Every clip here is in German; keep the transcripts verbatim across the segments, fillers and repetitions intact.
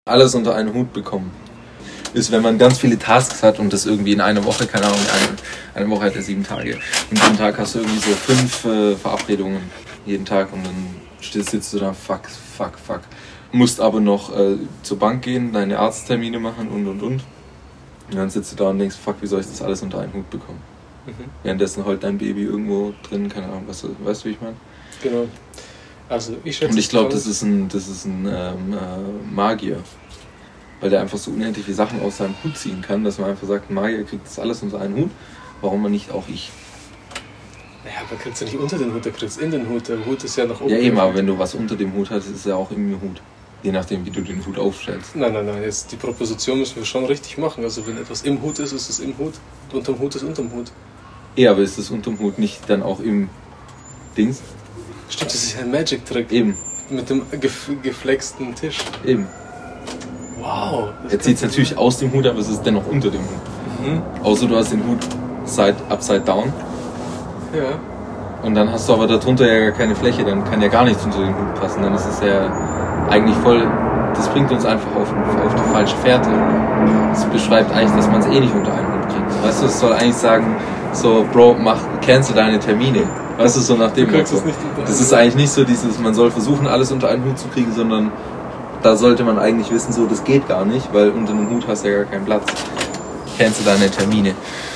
alles unter einen Hut bekommen, ist, wenn man ganz viele Tasks hat und das irgendwie in einer Woche, keine Ahnung, eine, eine Woche hat er sieben Tage. Und jeden Tag hast du irgendwie so fünf äh, Verabredungen jeden Tag und dann sitzt du da, fuck, fuck, fuck. Musst aber noch äh, zur Bank gehen, deine Arzttermine machen und und und. Und dann sitzt du da und denkst, fuck, wie soll ich das alles unter einen Hut bekommen? Mhm. Währenddessen heult dein Baby irgendwo drin, keine Ahnung, was, weißt du, wie ich meine? Genau. Also ich schätze, und ich glaube, das ist ein, das ist ein ähm, äh, Magier. Weil der einfach so unendlich viele Sachen aus seinem Hut ziehen kann, dass man einfach sagt, ein Magier kriegt das alles unter einen Hut, warum man nicht auch ich? Naja, man kriegt es ja nicht unter den Hut, der kriegt es in den Hut. Der Hut ist ja noch oben. Ja eben, aber wenn du was unter dem Hut hast, ist es ja auch im Hut. Je nachdem, wie du den Hut aufstellst. Nein, nein, nein, jetzt die Proposition müssen wir schon richtig machen. Also wenn etwas im Hut ist, ist es im Hut. Und unterm Hut ist unterm Hut. Ja, aber ist das unterm Hut nicht dann auch im Dings? Stimmt, das ist ja ein Magic-Trick. Eben. Mit dem gef- geflexten Tisch. Eben. Wow. Er zieht es natürlich aus dem Hut, aber es ist dennoch unter dem Hut. Mhm. Außer du hast den Hut side, upside down. Ja. Und dann hast du aber darunter ja gar keine Fläche, dann kann ja gar nichts unter den Hut passen. Dann ist es ja eigentlich voll, das bringt uns einfach auf, auf die falsche Fährte. Das beschreibt eigentlich, dass man es eh nicht unter einen Hut kriegt. Weißt du, es soll eigentlich sagen, so, Bro, mach, cancel deine Termine. Weißt du, so nach dem Motto. Das ist eigentlich nicht so dieses, man soll versuchen, alles unter einen Hut zu kriegen, sondern da sollte man eigentlich wissen, so, das geht gar nicht, weil unter einem Hut hast du ja gar keinen Platz. Cancel deine Termine.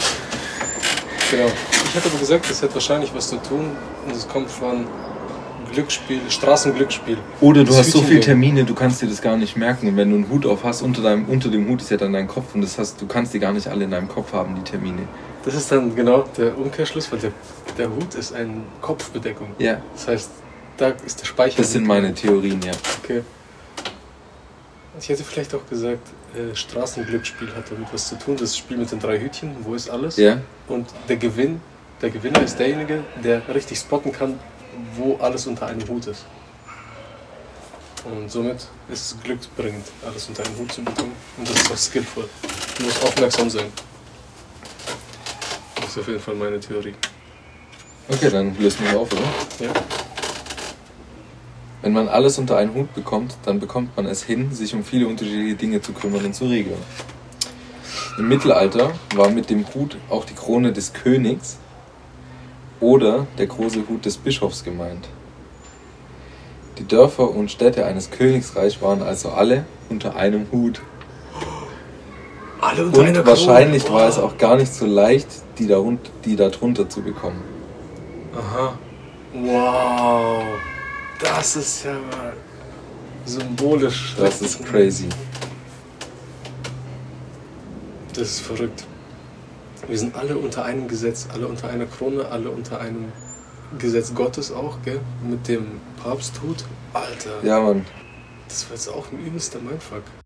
Genau. Ich hätte aber gesagt, das hat wahrscheinlich was zu tun und es kommt von Glücksspiel, Straßenglücksspiel. Oder du hast so viele Termine, du kannst dir das gar nicht merken. Und wenn du einen Hut auf hast, unter, deinem, unter dem Hut ist ja dann dein Kopf und das heißt, du kannst die gar nicht alle in deinem Kopf haben, die Termine. Das ist dann genau der Umkehrschluss, weil der, der Hut ist eine Kopfbedeckung. Ja. Das heißt, da ist der Speicher. Das sind meine Theorien, ja. Okay. Ich hätte vielleicht auch gesagt, äh, Straßenglücksspiel hat damit was zu tun. Das Spiel mit den drei Hütchen, wo ist alles? Ja. Und der Gewinn, der Gewinner ist derjenige, der richtig spotten kann, wo alles unter einem Hut ist. Und somit ist es glücksbringend, alles unter einen Hut zu bekommen. Und das ist auch skillful. Du musst aufmerksam sein. Das ist auf jeden Fall meine Theorie. Okay, dann lösen wir auf, oder? Ja. Wenn man alles unter einen Hut bekommt, dann bekommt man es hin, sich um viele unterschiedliche Dinge zu kümmern und zu regeln. Im Mittelalter war mit dem Hut auch die Krone des Königs oder der große Hut des Bischofs gemeint. Die Dörfer und Städte eines Königsreichs waren also alle unter einem Hut. Alle unter und einer wahrscheinlich Krone. war es auch gar nicht so leicht, die, darun- die da drunter zu bekommen. Aha. Wow. Das ist ja mal symbolisch. Das ist crazy. Das ist verrückt. Wir sind alle unter einem Gesetz, alle unter einer Krone, alle unter einem Gesetz Gottes auch, gell? Mit dem Papsthut. Alter. Ja, Mann. Das war jetzt auch ein übelster Mindfuck.